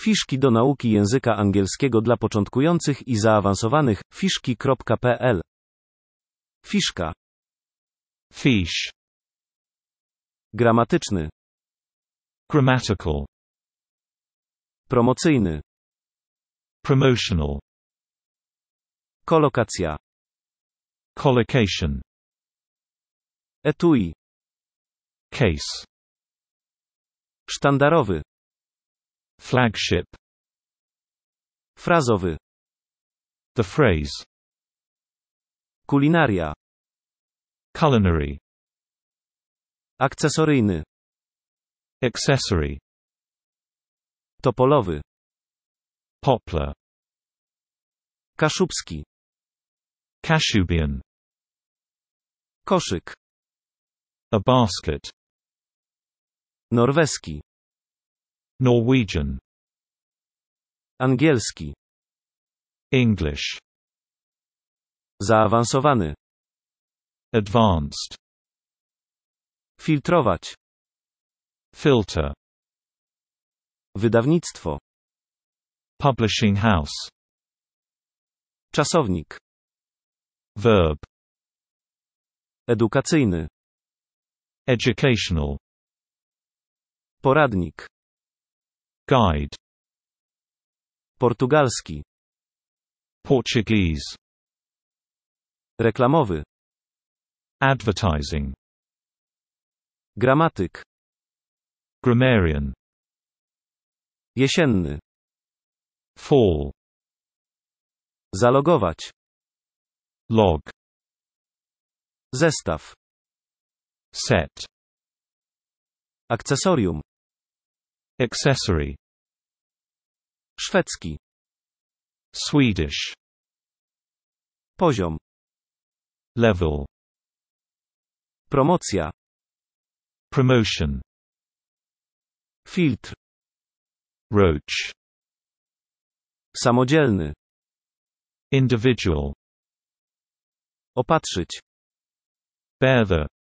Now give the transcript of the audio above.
Fiszki do nauki języka angielskiego dla początkujących i zaawansowanych. Fiszki.pl. Fiszka. Fiche. Gramatyczny. Grammatical. Promocyjny. Promotional. Kolokacja. Collocation. Etui. Case. Sztandarowy. Flagship. Frazowy. The phrase. Kulinaria. Culinary. Akcesoryjny. Accessory. Topolowy. Poplar. Kaszubski. Kashubian. Koszyk. A basket. Norweski. Norwegian. Angielski. English. Zaawansowany. Advanced. Filtrować. Filter. Wydawnictwo. Publishing house. Czasownik. Verb. Edukacyjny. Educational. Poradnik. Guide. Portugalski. Portuguese. Reklamowy. Advertising. Gramatyk. Grammarian. Jesienny. Fall. Zalogować. Log. Zestaw. Set. Akcesorium. Accessory. Szwedzki. Swedish. Poziom. Level. Promocja. Promotion. Filtr. Roach. Samodzielny. Individual. Opatrzyć. Bear the.